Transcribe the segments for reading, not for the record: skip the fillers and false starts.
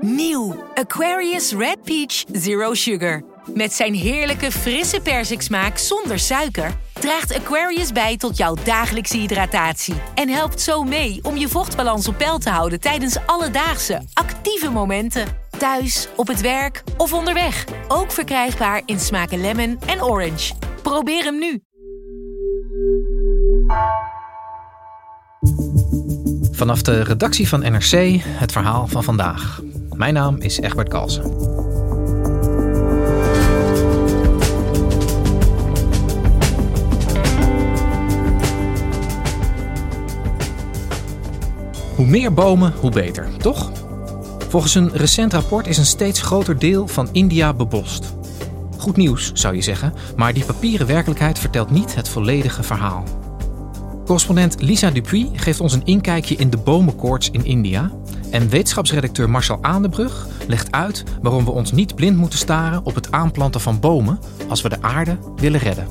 Nieuw Aquarius Red Peach Zero Sugar. Met zijn heerlijke frisse persiksmaak zonder suiker draagt Aquarius bij tot jouw dagelijkse hydratatie. En helpt zo mee om je vochtbalans op peil te houden tijdens alledaagse, actieve momenten. Thuis, op het werk of onderweg. Ook verkrijgbaar in smaken lemon en orange. Probeer hem nu. Vanaf de redactie van NRC het verhaal van vandaag. Mijn naam is Egbert Kalsen. Hoe meer bomen, hoe beter, toch? Volgens een recent rapport is een steeds groter deel van India bebost. Goed nieuws, zou je zeggen, maar die papieren werkelijkheid vertelt niet het volledige verhaal. Correspondent Lisa Dupuy geeft ons een inkijkje in de bomenkoorts in India. En wetenschapsredacteur Marcel Aandebrug legt uit waarom we ons niet blind moeten staren op het aanplanten van bomen als we de aarde willen redden.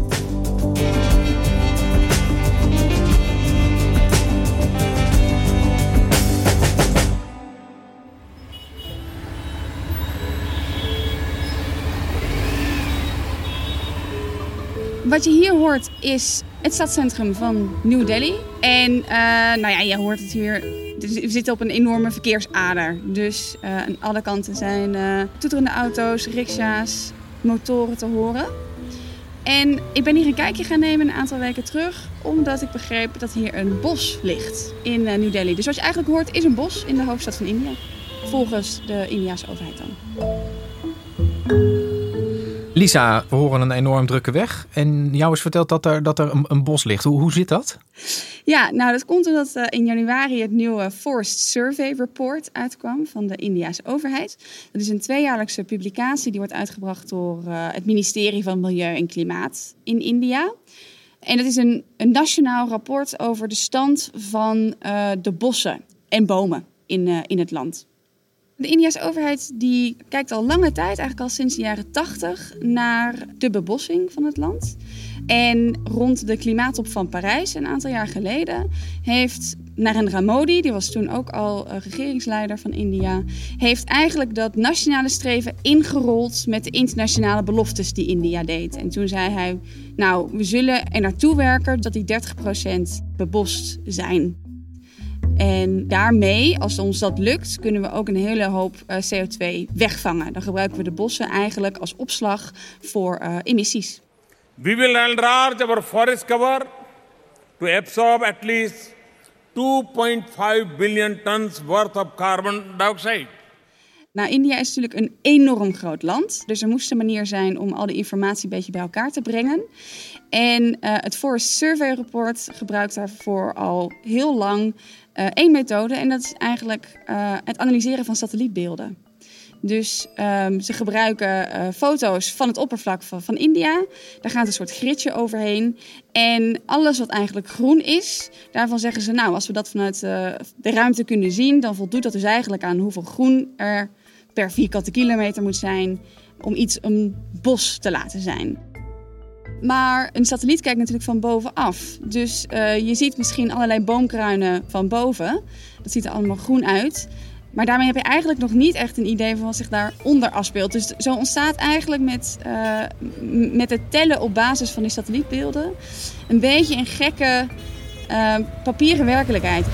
Wat je hier hoort is het stadscentrum van New Delhi. En je hoort het hier. We zitten op een enorme verkeersader. Dus aan alle kanten zijn toeterende auto's, riksja's, motoren te horen. En ik ben hier een kijkje gaan nemen een aantal weken terug, omdat ik begreep dat hier een bos ligt in New Delhi. Dus wat je eigenlijk hoort is een bos in de hoofdstad van India. Volgens de Indiase overheid dan. Lisa, we horen een enorm drukke weg. En jou is verteld dat er een bos ligt. Hoe zit dat? Ja, nou dat komt omdat in januari het nieuwe Forest Survey Report uitkwam van de Indiase overheid. Dat is een 2-jaarlijkse publicatie die wordt uitgebracht door het ministerie van Milieu en Klimaat in India. En dat is een nationaal rapport over de stand van de bossen en bomen in het land. De Indiase overheid die kijkt al lange tijd, eigenlijk al sinds de jaren 80, naar de bebossing van het land. En rond de klimaattop van Parijs, een aantal jaar geleden, heeft Narendra Modi, die was toen ook al regeringsleider van India, heeft eigenlijk dat nationale streven ingerold met de internationale beloftes die India deed. En toen zei hij, we zullen er naartoe werken dat die 30% bebost zijn. En daarmee, als ons dat lukt, kunnen we ook een hele hoop CO2 wegvangen. Dan gebruiken we de bossen eigenlijk als opslag voor emissies. We will enlarge our forest cover to absorb at least 2.5 billion tons worth of carbon dioxide. Nou, India is natuurlijk een enorm groot land. Dus er moest een manier zijn om al die informatie een beetje bij elkaar te brengen. En het Forest Survey Report gebruikt daarvoor al heel lang één methode. En dat is eigenlijk het analyseren van satellietbeelden. Dus ze gebruiken foto's van het oppervlak van India. Daar gaat een soort gridje overheen. En alles wat eigenlijk groen is, daarvan zeggen ze, als we dat vanuit de ruimte kunnen zien, dan voldoet dat dus eigenlijk aan hoeveel groen er per vierkante kilometer moet zijn om iets een bos te laten zijn. Maar een satelliet kijkt natuurlijk van bovenaf. Dus je ziet misschien allerlei boomkruinen van boven. Dat ziet er allemaal groen uit. Maar daarmee heb je eigenlijk nog niet echt een idee van wat zich daaronder afspeelt. Dus zo ontstaat eigenlijk met het tellen op basis van die satellietbeelden een beetje een gekke papieren werkelijkheid.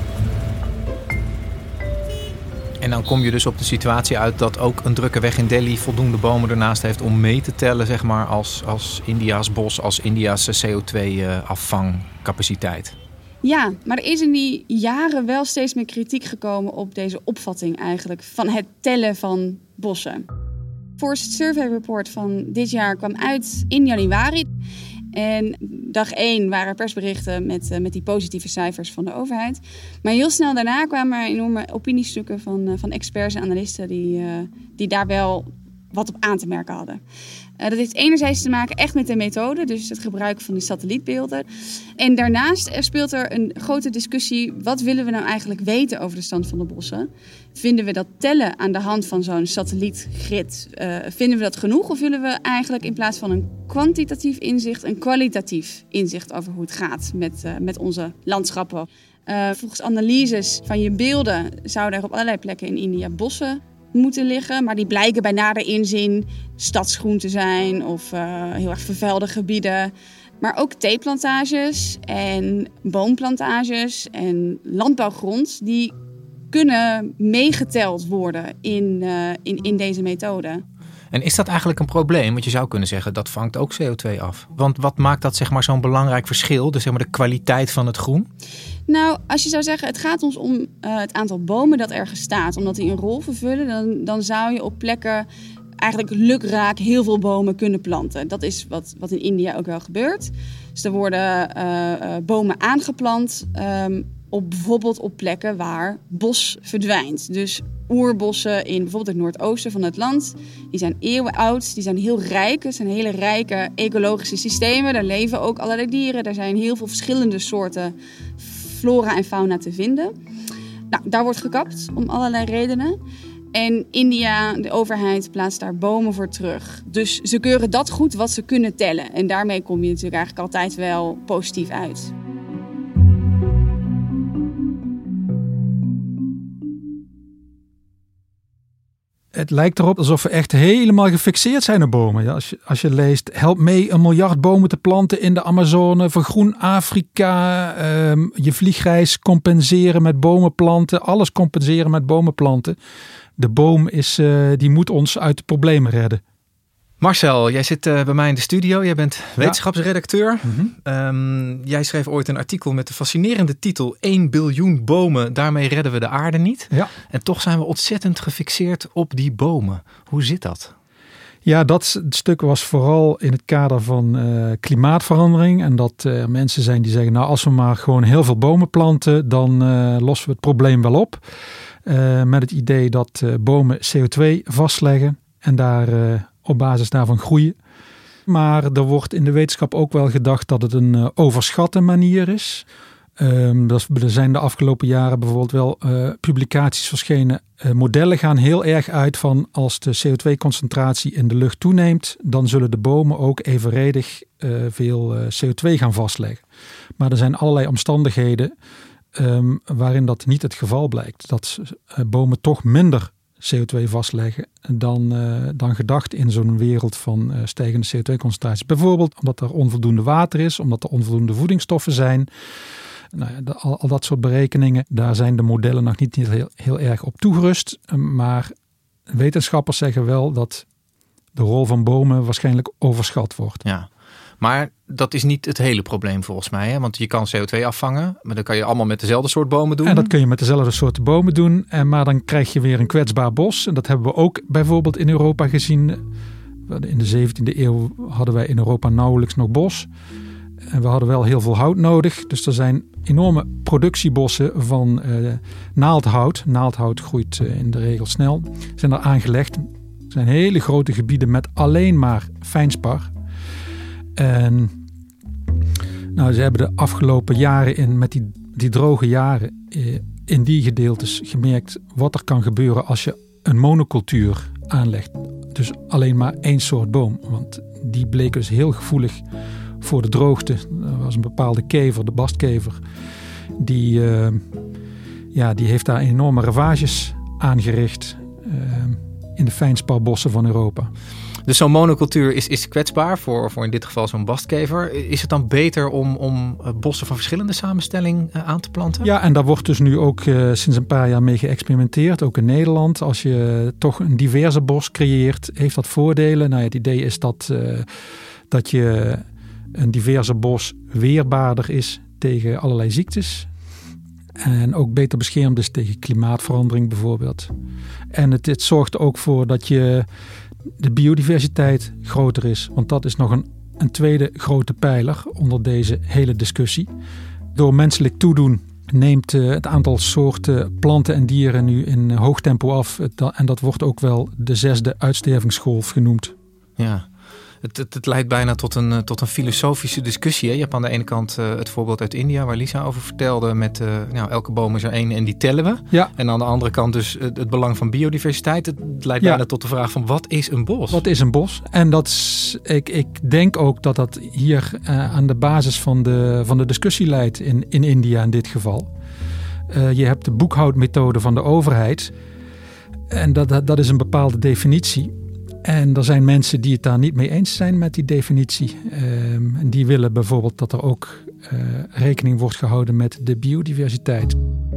En dan kom je dus op de situatie uit dat ook een drukke weg in Delhi voldoende bomen ernaast heeft om mee te tellen, zeg maar, als India's bos, als India's CO2-afvangcapaciteit. Ja, maar er is in die jaren wel steeds meer kritiek gekomen op deze opvatting eigenlijk van het tellen van bossen. Forest Survey Report van dit jaar kwam uit in januari. En dag 1 waren er persberichten met die positieve cijfers van de overheid. Maar heel snel daarna kwamen er enorme opiniestukken van experts en analisten die daar wel wat op aan te merken hadden. Dat heeft enerzijds te maken echt met de methode, dus het gebruik van de satellietbeelden. En daarnaast speelt er een grote discussie, wat willen we nou eigenlijk weten over de stand van de bossen? Vinden we dat tellen aan de hand van zo'n satellietgrid, vinden we dat genoeg? Of willen we eigenlijk in plaats van een kwantitatief inzicht, een kwalitatief inzicht over hoe het gaat met onze landschappen? Volgens analyses van je beelden zouden er op allerlei plekken in India bossen moeten liggen. Maar die blijken bij nader inzien stadsgroen te zijn of heel erg vervuilde gebieden. Maar ook theeplantages en boomplantages en landbouwgrond die kunnen meegeteld worden in deze methode. En is dat eigenlijk een probleem? Want je zou kunnen zeggen, dat vangt ook CO2 af. Want wat maakt dat zo'n belangrijk verschil? Dus de kwaliteit van het groen? Nou, als je zou zeggen, het gaat ons om het aantal bomen dat ergens staat. Omdat die een rol vervullen, dan zou je op plekken eigenlijk lukraak heel veel bomen kunnen planten. Dat is wat in India ook wel gebeurt. Dus er worden bomen aangeplant bijvoorbeeld op plekken waar bos verdwijnt. Dus oerbossen in bijvoorbeeld het noordoosten van het land. Die zijn eeuwen oud, die zijn heel rijk. Het zijn hele rijke ecologische systemen. Daar leven ook allerlei dieren. Daar zijn heel veel verschillende soorten flora en fauna te vinden. Nou, daar wordt gekapt om allerlei redenen. En India, de overheid, plaatst daar bomen voor terug. Dus ze keuren dat goed wat ze kunnen tellen. En daarmee kom je natuurlijk eigenlijk altijd wel positief uit. Het lijkt erop alsof we echt helemaal gefixeerd zijn op bomen. Ja, als je leest, help mee 1 miljard bomen te planten in de Amazone, vergroen Afrika, je vliegreis compenseren met bomenplanten, alles compenseren met bomenplanten. De boom die moet ons uit de problemen redden. Marcel, jij zit bij mij in de studio. Jij bent wetenschapsredacteur. Mm-hmm. Jij schreef ooit een artikel met de fascinerende titel 1 biljoen bomen, daarmee redden we de aarde niet. Ja. En toch zijn we ontzettend gefixeerd op die bomen. Hoe zit dat? Ja, dat stuk was vooral in het kader van klimaatverandering. En dat er mensen zijn die zeggen, nou als we maar gewoon heel veel bomen planten, dan lossen we het probleem wel op. Met het idee dat bomen CO2 vastleggen en daar op basis daarvan groeien. Maar er wordt in de wetenschap ook wel gedacht dat het een overschatte manier is. Er zijn de afgelopen jaren bijvoorbeeld wel publicaties verschenen. Modellen gaan heel erg uit van als de CO2-concentratie in de lucht toeneemt, dan zullen de bomen ook evenredig veel CO2 gaan vastleggen. Maar er zijn allerlei omstandigheden waarin dat niet het geval blijkt. Dat bomen toch minder CO2 vastleggen dan gedacht in zo'n wereld van stijgende CO2-concentraties. Bijvoorbeeld omdat er onvoldoende water is, omdat er onvoldoende voedingsstoffen zijn. Nou ja, al dat soort berekeningen, daar zijn de modellen nog niet heel erg op toegerust. Maar wetenschappers zeggen wel dat de rol van bomen waarschijnlijk overschat wordt. Ja. Maar dat is niet het hele probleem volgens mij. Hè? Want je kan CO2 afvangen. Maar dan kan je allemaal met dezelfde soort bomen doen. En dat kun je met dezelfde soorten bomen doen. Maar dan krijg je weer een kwetsbaar bos. En dat hebben we ook bijvoorbeeld in Europa gezien. In de 17e eeuw hadden wij in Europa nauwelijks nog bos. En we hadden wel heel veel hout nodig. Dus er zijn enorme productiebossen van naaldhout. Naaldhout groeit in de regel snel. Zijn er aangelegd. Er zijn hele grote gebieden met alleen maar fijnspar. En nou, ze hebben de afgelopen jaren met die droge jaren in die gedeeltes gemerkt wat er kan gebeuren als je een monocultuur aanlegt. Dus alleen maar 1 soort boom. Want die bleek dus heel gevoelig voor de droogte. Er was een bepaalde kever, de bastkever. Die heeft daar enorme ravages aangericht in de fijnsparbossen van Europa. Dus zo'n monocultuur is kwetsbaar voor in dit geval zo'n bastkever. Is het dan beter om bossen van verschillende samenstelling aan te planten? Ja, en daar wordt dus nu ook sinds een paar jaar mee geëxperimenteerd. Ook in Nederland. Als je toch een diverse bos creëert, heeft dat voordelen. Nou ja, het idee is dat je een diverse bos weerbaarder is tegen allerlei ziektes. En ook beter beschermd is tegen klimaatverandering bijvoorbeeld. En het zorgt er ook voor dat de biodiversiteit groter is. Want dat is nog een tweede grote pijler onder deze hele discussie. Door menselijk toedoen neemt het aantal soorten planten en dieren nu in hoog tempo af. En dat wordt ook wel de 6e uitstervingsgolf genoemd. Ja. Het leidt bijna tot een filosofische discussie. Hè? Je hebt aan de ene kant het voorbeeld uit India waar Lisa over vertelde met elke boom is er 1 en die tellen we. Ja. En aan de andere kant dus het belang van biodiversiteit. Het leidt bijna tot de vraag van wat is een bos? Wat is een bos? En ik denk ook dat hier aan de basis van de discussie leidt in India in dit geval. Je hebt de boekhoudmethode van de overheid. En dat is een bepaalde definitie. En er zijn mensen die het daar niet mee eens zijn met die definitie. En die willen bijvoorbeeld dat er ook rekening wordt gehouden met de biodiversiteit.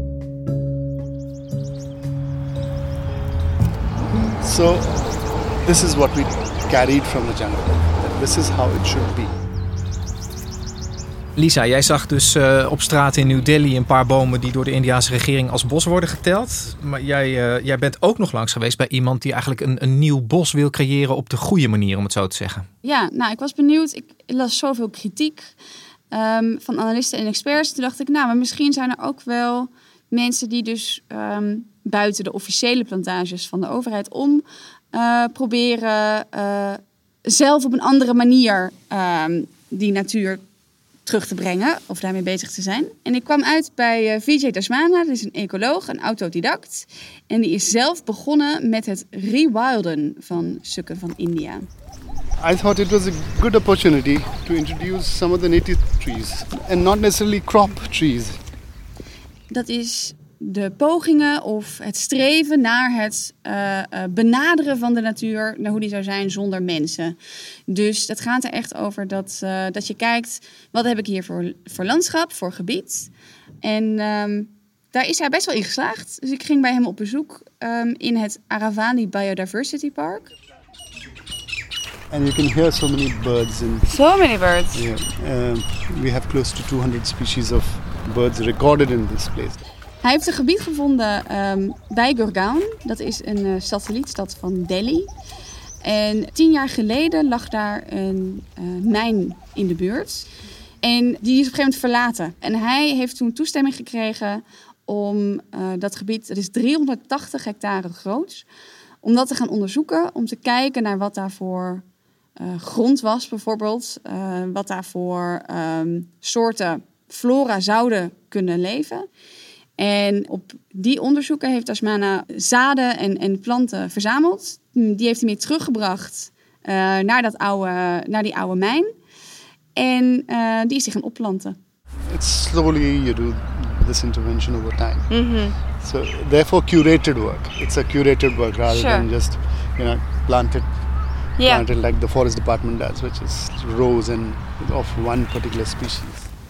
So, this is what we carried from the jungle. This is how it should be. Lisa, jij zag dus op straat in New Delhi een paar bomen die door de Indiase regering als bos worden geteld. Maar jij bent ook nog langs geweest bij iemand die eigenlijk een nieuw bos wil creëren op de goede manier, om het zo te zeggen. Ja, nou, ik was benieuwd. Ik las zoveel kritiek van analisten en experts. Toen dacht ik, nou, maar misschien zijn er ook wel mensen die dus buiten de officiële plantages van de overheid om proberen zelf op een andere manier die natuur terug te brengen of daarmee bezig te zijn. En ik kwam uit bij Vijay Dasmana, dat is een ecoloog, een autodidact. En die is zelf begonnen met het rewilden van stukken van India. I thought it was a good opportunity to introduce some of the native trees and not necessarily crop trees. Dat is de pogingen of het streven naar het benaderen van de natuur, naar hoe die zou zijn zonder mensen. Dus het gaat er echt over dat je kijkt, wat heb ik hier voor landschap, voor gebied. En daar is hij best wel in geslaagd. Dus ik ging bij hem op bezoek in het Aravali Biodiversity Park. And you can hear so many birds. So many birds. Yeah, we have close to 200 species of birds recorded in this place. Hij heeft een gebied gevonden bij Gurgaon. Dat is een satellietstad van Delhi. En 10 jaar geleden lag daar een mijn in de buurt. En die is op een gegeven moment verlaten. En hij heeft toen toestemming gekregen om dat gebied, dat is 380 hectare groot, om dat te gaan onderzoeken. Om te kijken naar wat daarvoor grond was bijvoorbeeld. Wat daarvoor soorten flora zouden kunnen leven. En op die onderzoeken heeft Dasmana zaden en planten verzameld. Die heeft hij mee teruggebracht naar die oude mijn. En die is hij gaan opplanten. It's slowly you do this intervention over time. Mm-hmm. So therefore curated work. It's a curated work rather than just planted like the forest department does, which is rows of one particular species.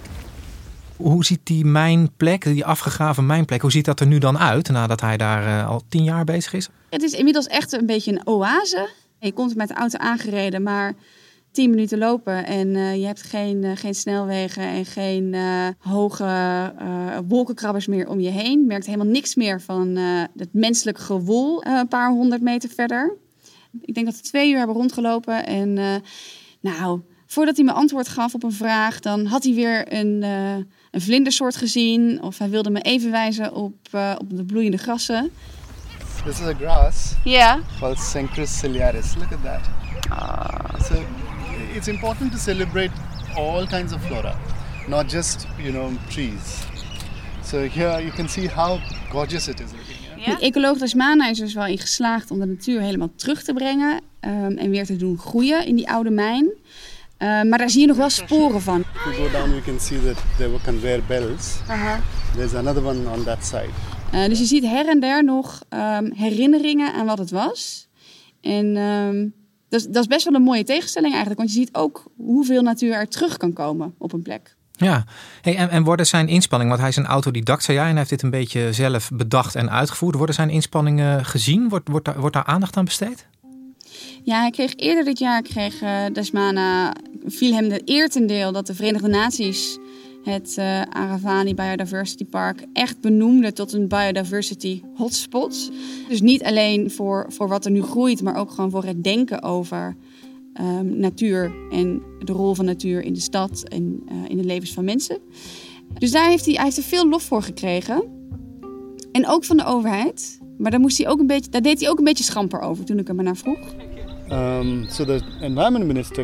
Hoe ziet die mijnplek, die afgegraven mijnplek, hoe ziet dat er nu dan uit nadat hij daar al 10 jaar bezig is? Het is inmiddels echt een beetje een oase. Je komt met de auto aangereden, maar 10 minuten lopen en je hebt geen snelwegen en geen hoge wolkenkrabbers meer om je heen. Je merkt helemaal niks meer van het menselijk gewoel een paar 100 meter verder. Ik denk dat we 2 uur hebben rondgelopen en voordat hij me antwoord gaf op een vraag, dan had hij weer een vlindersoort gezien. Of hij wilde me even wijzen op de bloeiende grassen. This is a grass called Cenchrus ciliaris. Look at that. So it's important to celebrate all kinds of flora, not just, trees. So here you can see how gorgeous it is looking. De ecoloog Dasmana is dus wel in geslaagd om de natuur helemaal terug te brengen en weer te doen groeien in die oude mijn. Maar daar zie je nog wel sporen van. If you go down, we can see that there were conveyor belts. There's another one on that side. Dus je ziet her en der nog herinneringen aan wat het was. En dat is best wel een mooie tegenstelling eigenlijk. Want je ziet ook hoeveel natuur er terug kan komen op een plek. Ja, en worden zijn inspanningen, want hij is een autodidact, zei jij, en hij heeft dit een beetje zelf bedacht en uitgevoerd. Worden zijn inspanningen gezien? Wordt daar aandacht aan besteed? Ja, hij kreeg eerder dit jaar, Dasmana, viel hem de eer ten deel dat de Verenigde Naties het Aravali Biodiversity Park echt benoemde tot een biodiversity hotspot. Dus niet alleen voor wat er nu groeit, maar ook gewoon voor het denken over natuur en de rol van natuur in de stad en in de levens van mensen. Dus hij heeft er veel lof voor gekregen. En ook van de overheid. Maar daar deed hij ook een beetje schamper over toen ik hem naar vroeg. So the environment minister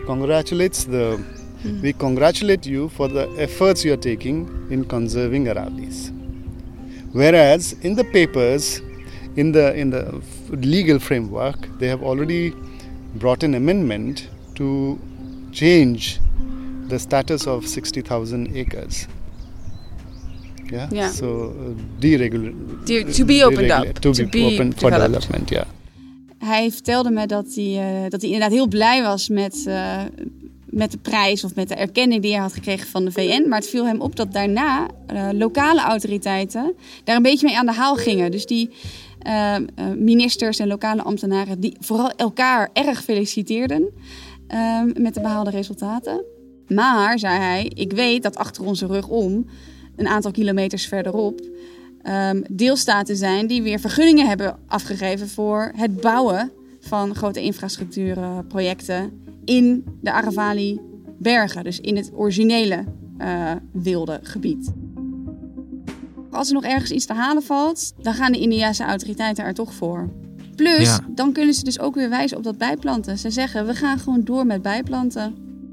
we congratulate you for the efforts you are taking in conserving Aravallis. Whereas in the papers, in the legal framework, they have already brought an amendment to change the status of 60,000 acres. Yeah. So deregulate. To be opened up. To be open for development. Yeah. Hij vertelde me dat hij inderdaad heel blij was met de prijs of met de erkenning die hij had gekregen van de VN. Maar het viel hem op dat daarna lokale autoriteiten daar een beetje mee aan de haal gingen. Dus die ministers en lokale ambtenaren die vooral elkaar erg feliciteerden met de behaalde resultaten. Maar, zei hij, ik weet dat achter onze rug om, een aantal kilometers verderop, deelstaten zijn die weer vergunningen hebben afgegeven voor het bouwen van grote infrastructuurprojecten in de Aravalli-bergen. Dus in het originele wilde gebied. Als er nog ergens iets te halen valt, dan gaan de Indiase autoriteiten er toch voor. Plus, dan kunnen ze dus ook weer wijzen op dat bijplanten. Ze zeggen, we gaan gewoon door met bijplanten.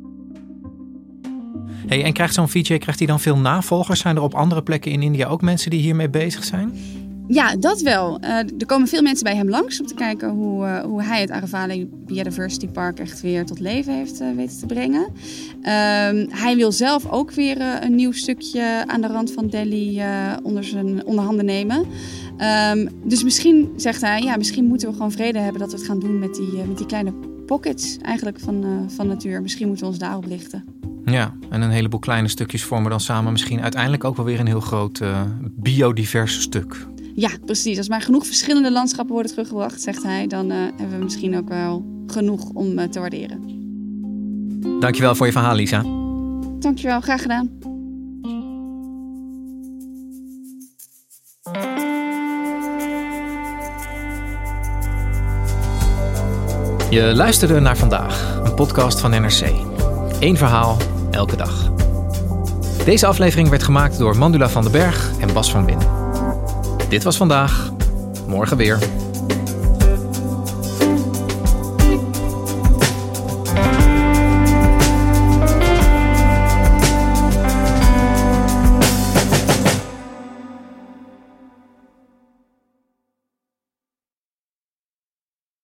Hey, en krijgt zo'n Vijay dan veel navolgers? Zijn er op andere plekken in India ook mensen die hiermee bezig zijn? Ja, dat wel. Er komen veel mensen bij hem langs om te kijken hoe hij het Aravalli Biodiversity Park echt weer tot leven heeft weten te brengen. Hij wil zelf ook weer een nieuw stukje aan de rand van Delhi onder handen nemen. Dus misschien, zegt hij, misschien moeten we gewoon vrede hebben dat we het gaan doen met die kleine pockets eigenlijk van natuur. Misschien moeten we ons daarop richten. Ja, en een heleboel kleine stukjes vormen dan samen misschien uiteindelijk ook wel weer een heel groot biodivers stuk. Ja, precies. Als maar genoeg verschillende landschappen worden teruggebracht, zegt hij, dan hebben we misschien ook wel genoeg om te waarderen. Dankjewel voor je verhaal, Lisa. Dankjewel, graag gedaan. Je luisterde naar Vandaag, een podcast van NRC. 1 verhaal, elke dag. Deze aflevering werd gemaakt door Mandula van den Berg en Bas van Win. Dit was Vandaag, morgen weer.